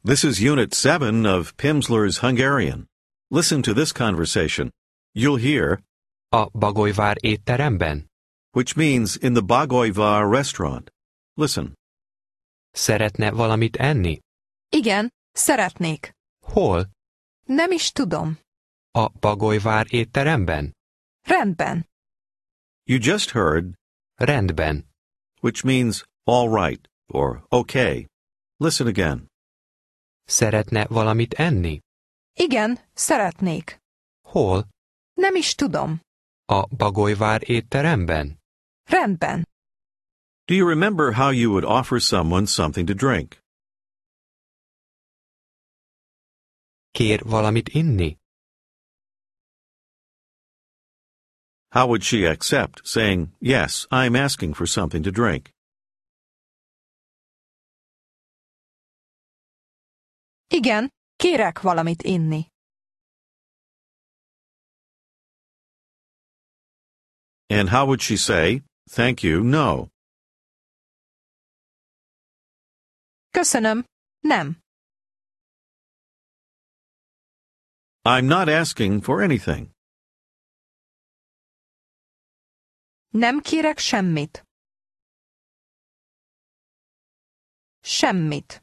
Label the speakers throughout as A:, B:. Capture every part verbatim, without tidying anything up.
A: This is Unit seven of Pimsleur's Hungarian. Listen to this conversation. You'll hear
B: A Bagolyvár étteremben?
A: which means in the Bagolyvár restaurant. Listen.
B: Szeretne valamit enni?
C: Igen, szeretnék.
B: Hol?
C: Nem is tudom.
B: A Bagolyvár étteremben?
C: Rendben.
A: You just heard
B: Rendben.
A: which means all right or okay. Listen again.
B: Szeretne valamit enni?
C: Igen, szeretnék.
B: Hol?
C: Nem is tudom.
B: A Bagolyvár étteremben?
C: Rendben.
A: Do you remember how you would offer someone something to drink?
B: Kér valamit inni?
A: How would she accept saying, yes, I'm asking for something to drink?
C: Igen, kérek valamit inni.
A: And how would she say, thank you, no?
C: Köszönöm, nem.
A: I'm not asking for anything.
C: Nem kérek semmit. Semmit.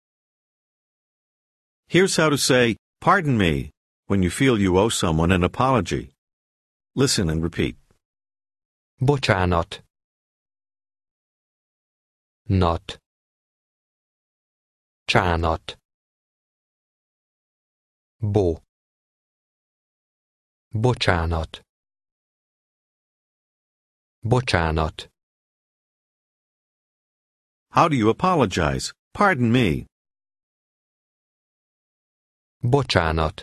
A: Here's how to say, pardon me, when you feel you owe someone an apology. Listen and repeat.
B: Bocsánat. Nat. Csánat. Bo. Bocsánat. Bocsánat.
A: How do you apologize? Pardon me.
B: Bocsánat.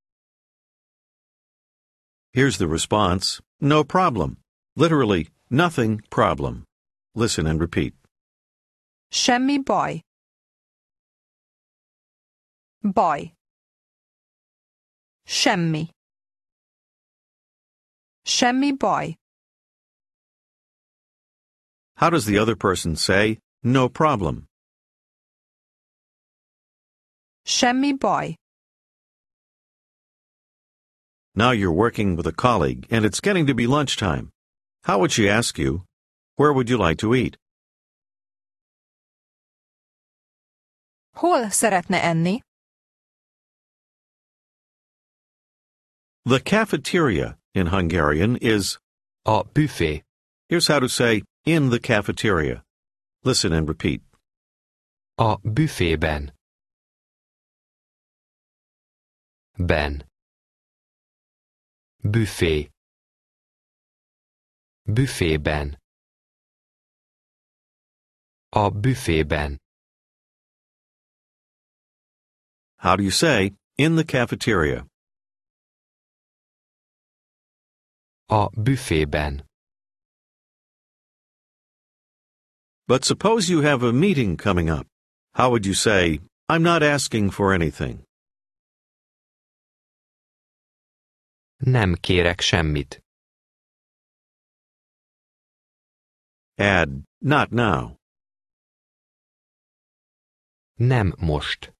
A: Here's the response, no problem. Literally, nothing problem. Listen and repeat.
C: Semmi baj. Baj. Semmi. Semmi baj.
A: How does the other person say, no problem?
C: Semmi baj.
A: Now you're working with a colleague and it's getting to be lunchtime. How would she ask you, where would you like to eat?
C: Hol szeretne enni?
A: The cafeteria in Hungarian is,
B: A büfé.
A: here's how to say, in the cafeteria. Listen and repeat.
B: A büfében. Ben. Büfé. Büfében. A büfében.
A: How do you say, in the cafeteria?
B: A büfében.
A: But suppose you have a meeting coming up. How would you say, I'm not asking for anything?
B: Nem kérek semmit.
A: Add, not now.
B: Nem most.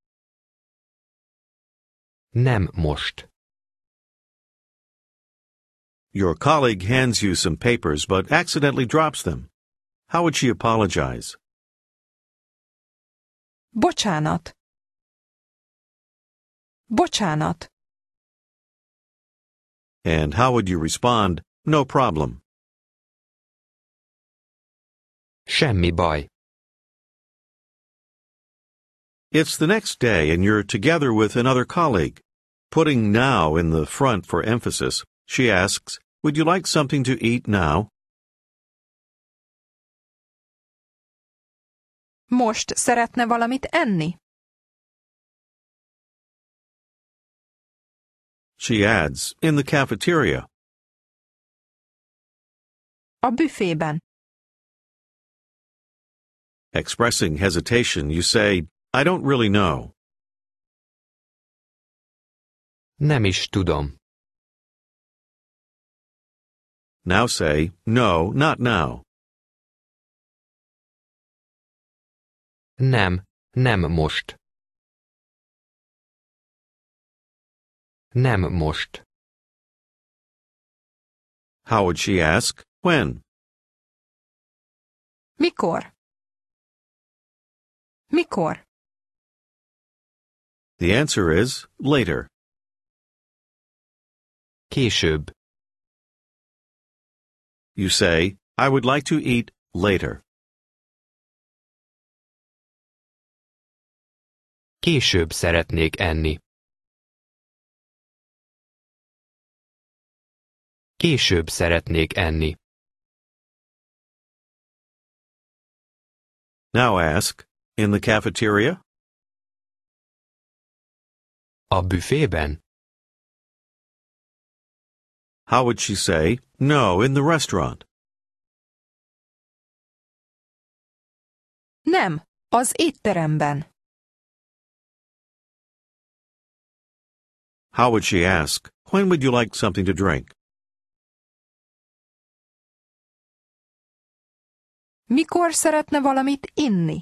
B: Nem most.
A: Your colleague hands you some papers but accidentally drops them. How would she apologize?
C: Bocsánat. Bocsánat.
A: And how would you respond, no problem?
B: Semmi baj.
A: It's the next day and you're together with another colleague. Putting now in the front for emphasis, she asks, would you like something to eat now?
C: Most szeretne valamit enni?
A: She adds, in the cafeteria.
C: A büfében.
A: Expressing hesitation, you say, I don't really know.
B: Nem is tudom.
A: Now say, no, not now.
B: Nem, nem most. Nem most.
A: How would she ask? When?
C: Mikor? Mikor?
A: The answer is later.
B: Később.
A: You say, I would like to eat later.
B: Később szeretnék enni. Később szeretnék enni.
A: Now ask, in the cafeteria?
B: A büfében?
A: How would she say, no, in the restaurant?
C: Nem, az étteremben.
A: How would she ask, when would you like something to drink?
C: Mikor szeretne valamit inni?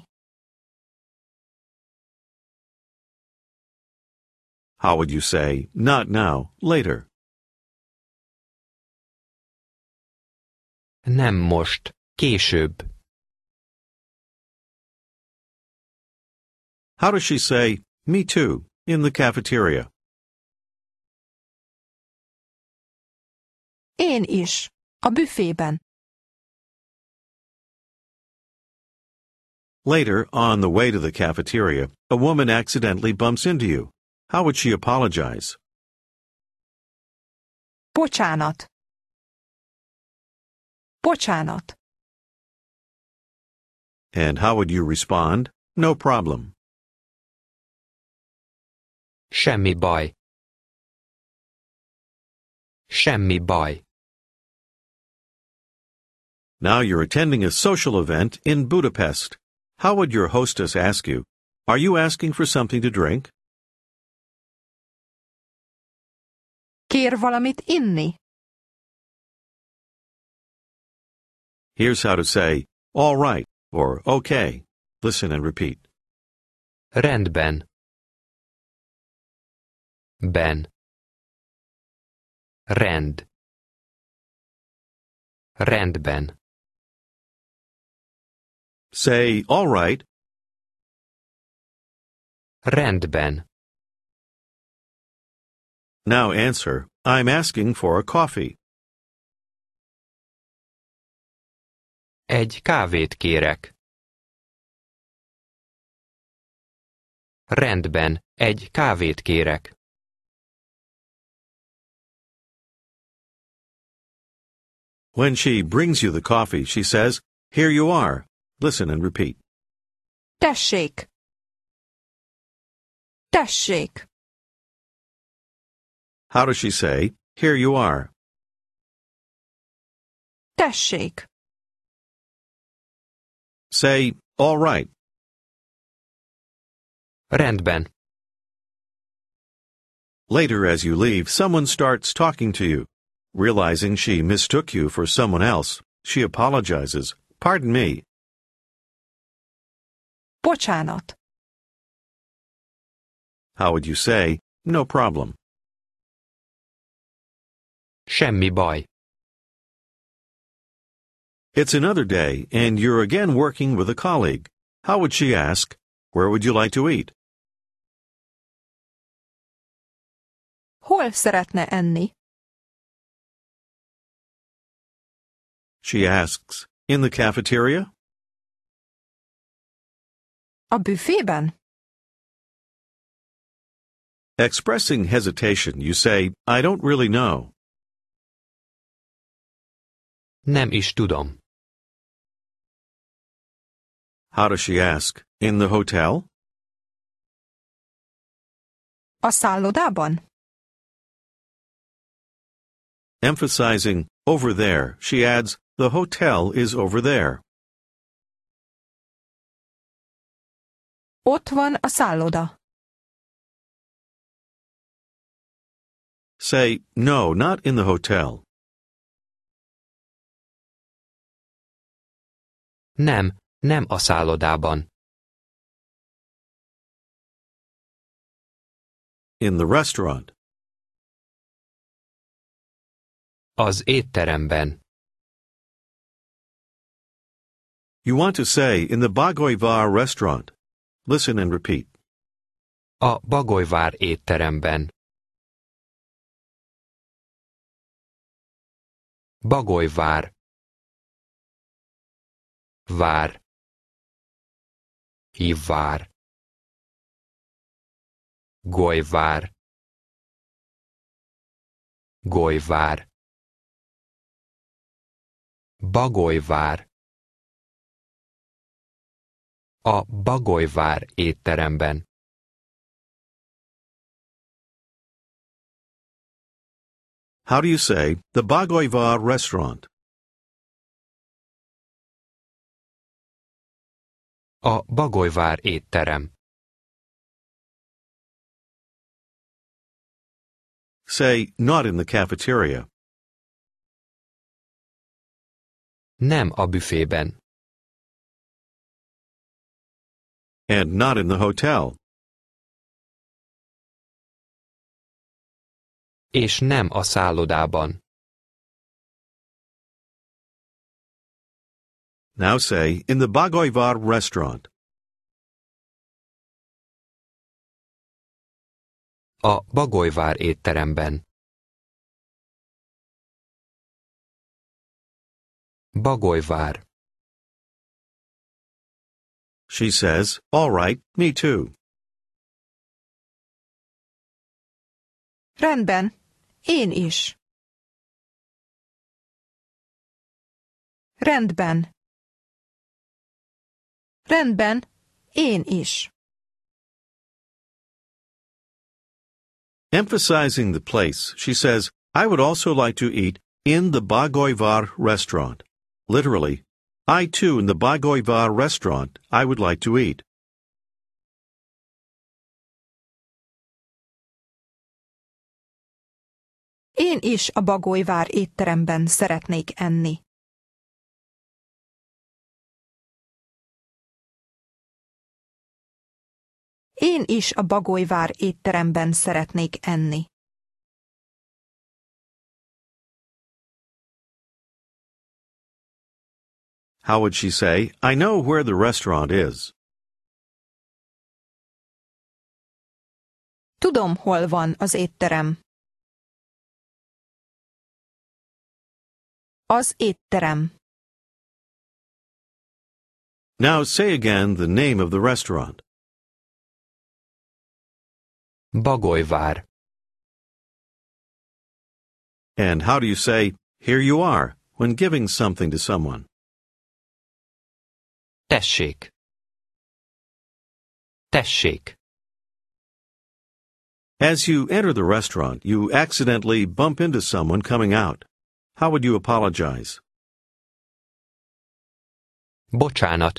A: How would you say, not now, later?
B: Nem most, később.
A: How does she say, me too, in the cafeteria?
C: Én is. A büfében.
A: Later, on the way to the cafeteria, a woman accidentally bumps into you. How would she apologize?
C: Bocsánat. Bocsánat.
A: And how would you respond? No problem.
B: Semmi baj. Semmi baj.
A: Now you're attending a social event in Budapest. How would your hostess ask you, are you asking for something to drink?
C: Kér valamit inni?
A: Here's how to say, all right, or okay. Listen and repeat.
B: Rendben. Ben. Rend. Rendben.
A: Say, all right.
B: Rendben.
A: Now answer, I'm asking for a coffee.
B: Egy kávét kérek. Rendben, egy kávét kérek.
A: When she brings you the coffee, she says, here you are. Listen and repeat.
C: Tessék. Tessék.
A: How does she say, here you are?
C: Tessék.
A: Say, all right.
B: Rendben.
A: Later, as you leave, someone starts talking to you. Realizing she mistook you for someone else, she apologizes. Pardon me.
C: Bocsánat.
A: How would you say, no problem?
B: Semmi baj.
A: It's another day, and you're again working with a colleague. How would she ask, where would you like to eat?
C: Hol szeretne enni?
A: She asks, in the cafeteria?
C: A büfében?
A: Expressing hesitation, you say, I don't really know.
B: Nem is tudom.
A: How does she ask, in the hotel?
C: A szállodában?
A: Emphasizing over there, she adds, the hotel is over there.
C: Ott van a szálloda.
A: Say, no, not in the hotel.
B: Nem, nem a szállodában.
A: In the restaurant.
B: Az étteremben.
A: You want to say in the Bagoyvar restaurant. Listen and repeat.
B: A Bagolyvár étteremben. Bagolyvár. Vár. Hívvár. Golyvár. Golyvár. Bagolyvár. A Bagolyvár étteremben.
A: How do you say the Bagoyvar restaurant?
B: A Bagolyvár étterem.
A: Say not in the cafeteria.
B: Nem a büfében.
A: And not in the hotel.
B: És nem a szállodában.
A: Now say in the Bagoyvar restaurant.
B: A Bagolyvár étteremben. Bagolyvár.
A: She says, all right, me too.
C: Rendben, én is. Rendben. Rendben, én is.
A: Emphasizing the place, she says, I would also like to eat in the Bagoyvar restaurant. Literally, I too in the Bagoyvar restaurant, I would like to eat.
C: Én is a Bagolyvár étteremben szeretnék enni. Én is a Bagolyvár étteremben szeretnék enni.
A: How would she say, I know where the restaurant is?
C: Tudom, hol van az étterem. Az étterem.
A: Now say again the name of the restaurant.
B: Bagolyvár.
A: And how do you say, here you are, when giving something to someone?
B: Tessék. Tessék.
A: As you enter the restaurant, you accidentally bump into someone coming out. How would you apologize?
B: Bocsánat.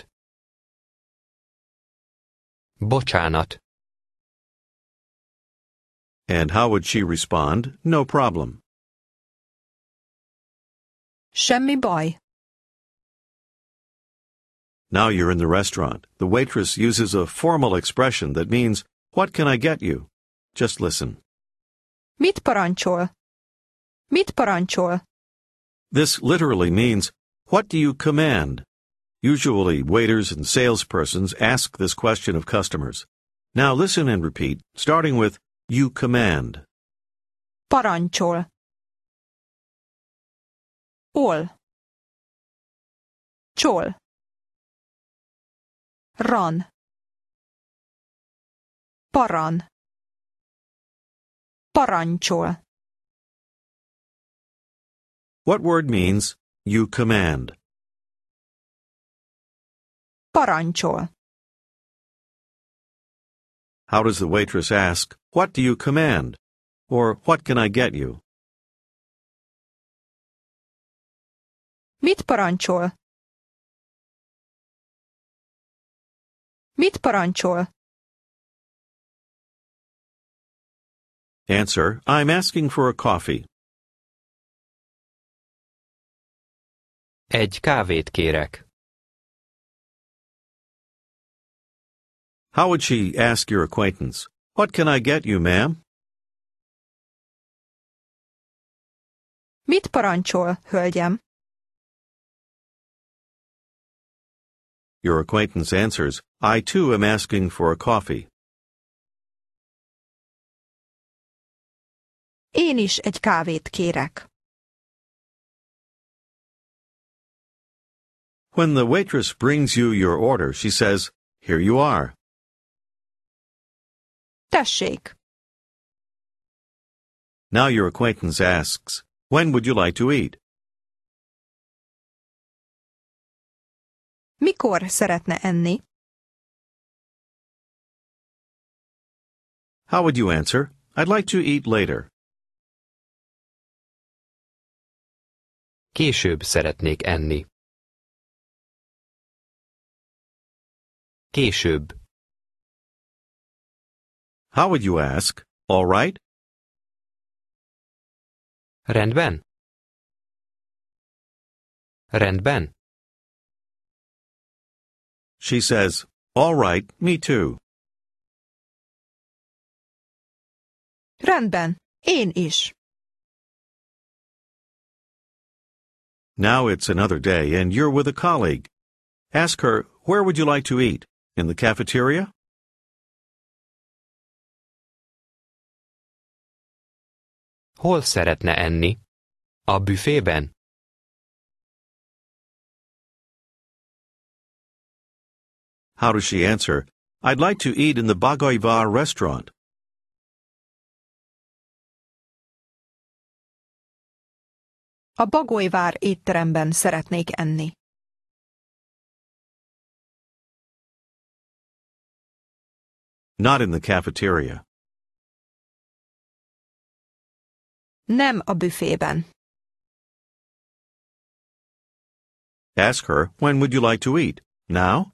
B: Bocsánat.
A: And how would she respond? No problem.
C: Semmi baj.
A: Now you're in the restaurant. The waitress uses a formal expression that means, what can I get you? Just listen.
C: Mit parancsol? Mit parancsol?
A: This literally means, what do you command? Usually, waiters and salespersons ask this question of customers. Now listen and repeat, starting with, you command.
C: Parancsol. Ol. Csol. Ran. Paran. Parancsol.
A: What word means, you command?
C: Parancsol.
A: How does the waitress ask, what do you command? Or what can I get you?
C: Mit parancsol? Mit parancsol?
A: Answer, I'm asking for a coffee.
B: Egy kávét kérek.
A: How would she ask your acquaintance, what can I get you, ma'am?
C: Mit parancsol, hölgyem?
A: Your acquaintance answers, I too am asking for a coffee.
C: Én is egy kávét kérek.
A: When the waitress brings you your order, she says, Here you are.
C: Tessék!
A: Now your acquaintance asks, When would you like to eat?
C: Mikor szeretne enni?
A: How would you answer? I'd like to eat later.
B: Később szeretnék enni. Később.
A: How would you ask? All right?
B: Rendben? Rendben.
A: She says, All right, me too.
C: Rendben, én is.
A: Now it's another day and you're with a colleague. Ask her, Where would you like to eat? In the cafeteria?
B: Hol szeretne enni? A büfében?
A: How does she answer? I'd like to eat in the Bagoivar restaurant.
C: A Bagolyvár étteremben szeretnék enni.
A: Not in the cafeteria.
C: Nem a büfében.
A: Ask her, When would you like to eat? Now?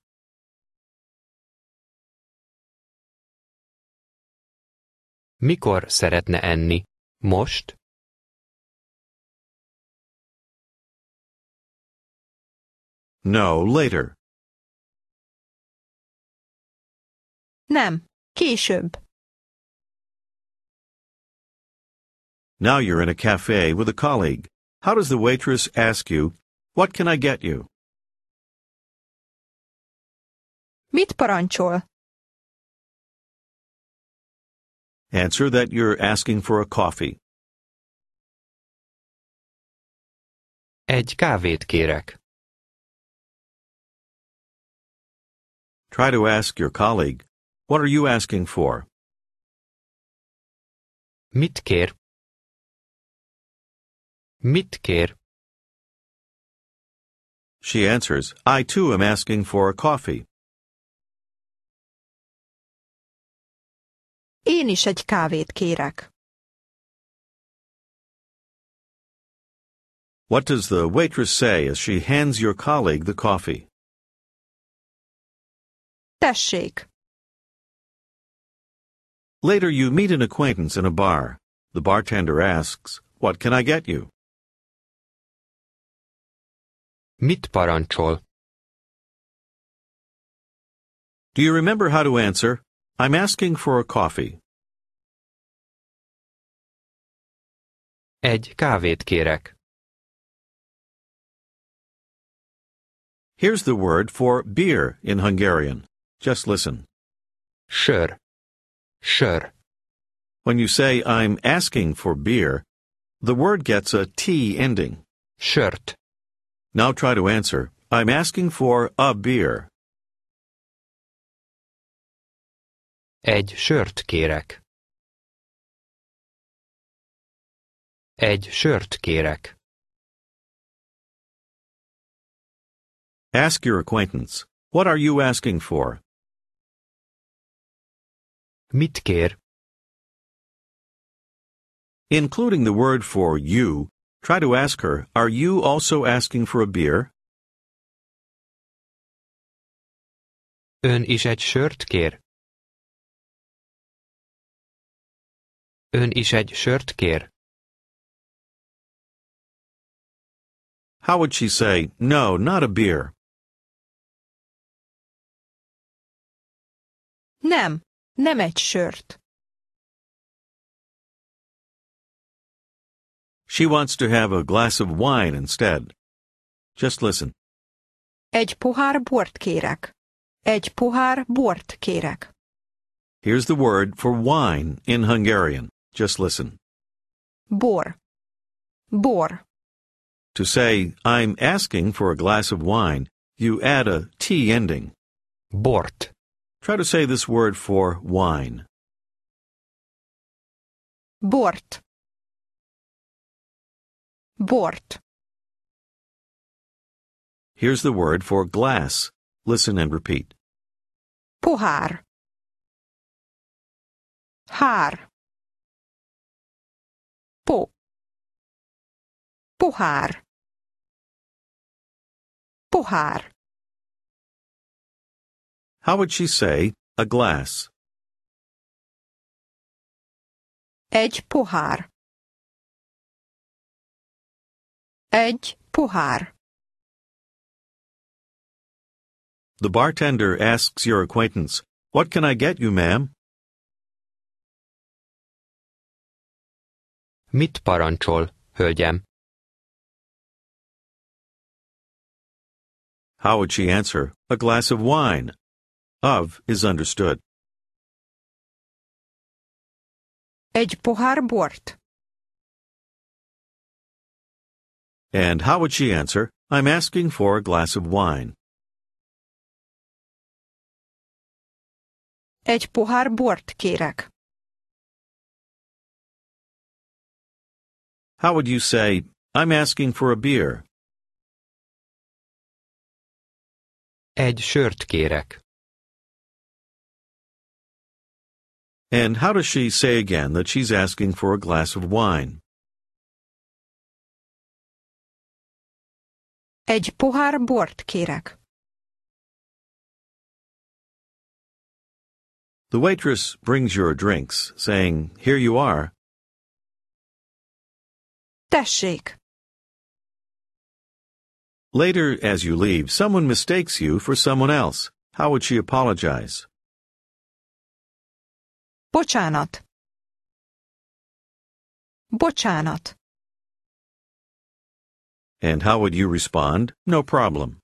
B: Mikor szeretne enni? Most?
A: No, later.
C: Nem, később.
A: Now you're in a cafe with a colleague. How does the waitress ask you, What can I get you?
C: Mit parancsol?
A: Answer that you're asking for a coffee.
B: Egy kávét kérek.
A: Try to ask your colleague, What are you asking for?
B: Mit kér? Mit kér?
A: She answers, I too am asking for a coffee.
C: Én is egy kávét kérek.
A: What does the waitress say as she hands your colleague the coffee?
C: Tessék!
A: Later you meet an acquaintance in a bar. The bartender asks, What can I get you?
B: Mit parancsol?
A: Do you remember how to answer? I'm asking for a coffee.
B: Egy kávét kérek.
A: Here's the word for beer in Hungarian. Just listen.
B: Sör. Sör.
A: When you say I'm asking for beer, the word gets a T ending.
B: Sört.
A: Now try to answer, I'm asking for a beer.
B: Egy sört kérek. Egy sört kérek.
A: Ask your acquaintance, What are you asking for?
B: Mit kér?
A: Including the word for you, try to ask her, Are you also asking for a beer?
B: Ön is egy sört kér? Ön is egy sört kér?
A: How would she say, No, not a beer?
C: Nem, nem egy sört.
A: She wants to have a glass of wine instead. Just listen.
C: Egy pohár bort kérek. Egy pohár bort kérek.
A: Here's the word for wine in Hungarian. Just listen.
C: Bor. Bor.
A: To say, I'm asking for a glass of wine, you add a T ending.
B: Bort.
A: Try to say this word for wine.
C: Bort. Bort.
A: Here's the word for glass. Listen and repeat.
C: Pohár. Hár. Po. Pohár. Pohár.
A: How would she say a glass?
C: Egy pohár. Egy pohár.
A: The bartender asks your acquaintance, "What can I get you, ma'am?"
B: Mit parancsol, hölgyem?
A: How would she answer? A glass of wine. Of is understood.
C: Egy pohár bort.
A: And how would she answer? I'm asking for a glass of wine.
C: Egy pohár bort kérek.
A: How would you say, I'm asking for a beer?
B: Egy sört kérek.
A: And how does she say again that she's asking for a glass of wine?
C: Egy pohár bort kérek.
A: The waitress brings your drinks, saying, "Here you are."
C: Tessék.
A: Later, as you leave, someone mistakes you for someone else. How would she apologize?
C: Bocsánat. Bocsánat.
A: And how would you respond? No problem.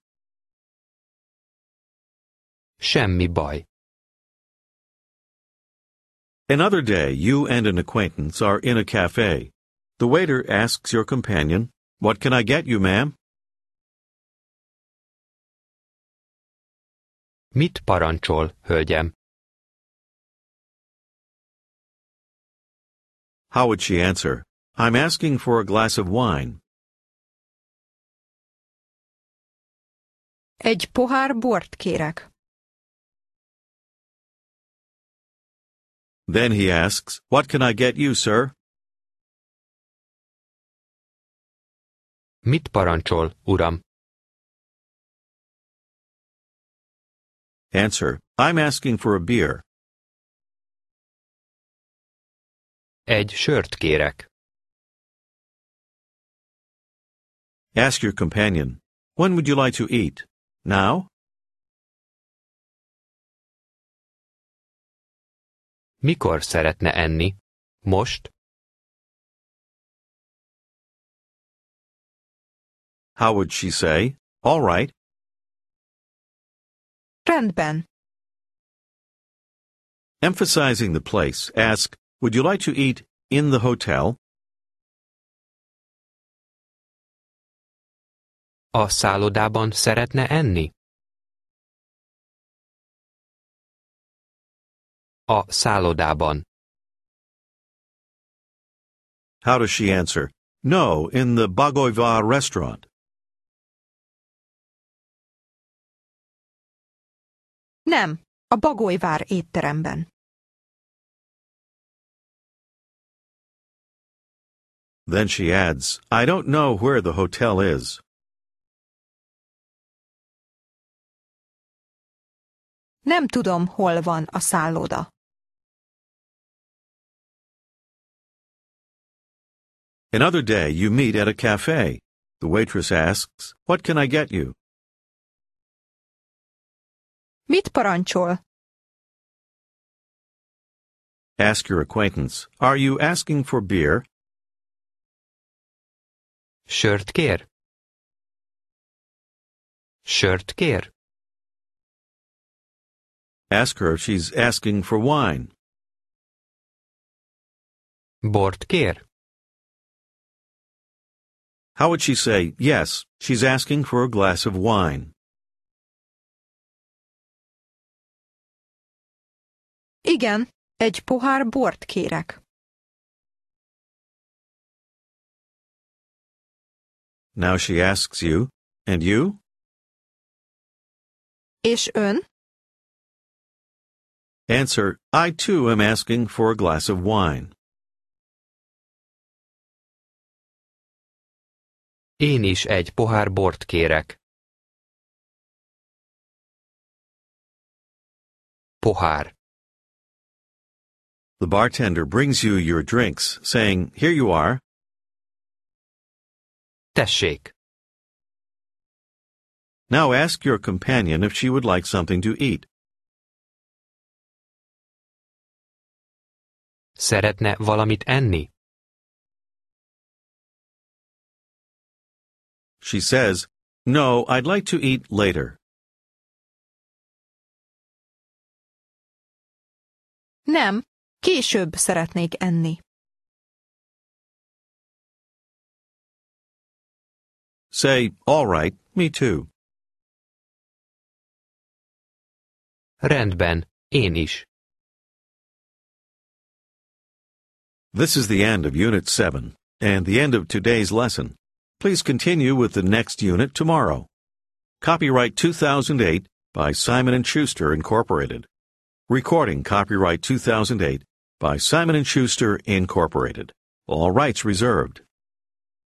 B: Semmi baj.
A: Another day, you and an acquaintance are in a cafe. The waiter asks your companion, "What can I get you, ma'am?"
B: Mit parancsol, hölgyem?
A: How would she answer? I'm asking for a glass of wine.
C: Egy pohár bort kérek.
A: Then he asks, "What can I get you, sir?"
B: Mit parancsol, uram?
A: Answer, I'm asking for a beer.
B: Egy sört kérek.
A: Ask your companion, when would you like to eat? Now?
B: Mikor szeretne enni? Most?
A: How would she say? All right.
C: Rendben.
A: Emphasizing the place, ask, would you like to eat in the hotel?
B: A szállodában szeretne enni? A szállodában.
A: How does she answer? No, in the Bagoiva restaurant.
C: Nem, a Bagolyvár étteremben.
A: Then she adds, I don't know where the hotel is.
C: Nem tudom, hol van a szálloda.
A: Another day, you meet at a cafe. The waitress asks, what can I get you?
C: Mit parancsol?
A: Ask your acquaintance, are you asking for beer?
B: Sört kér? Sört kér?
A: Ask her if she's asking for wine.
B: Bort kér?
A: How would she say, yes, she's asking for a glass of wine?
C: Igen, egy pohár bort kérek.
A: Now she asks you, and you?
C: És ön?
A: Answer, I too am asking for a glass of wine.
B: Én is egy pohár bort kérek. Pohár.
A: The bartender brings you your drinks, saying, here you are.
B: Tessék.
A: Now ask your companion if she would like something to eat.
B: Szeretne valamit enni?
A: She says, no, I'd like to eat later.
C: Nem, később szeretnék enni.
A: Say, all right, me too.
B: Rendben, én is.
A: This is the end of Unit seven, and the end of today's lesson. Please continue with the next unit tomorrow. Copyright two thousand eight by Simon and Schuster, Incorporated. Recording copyright two thousand eight by Simon and Schuster, Incorporated. All rights reserved.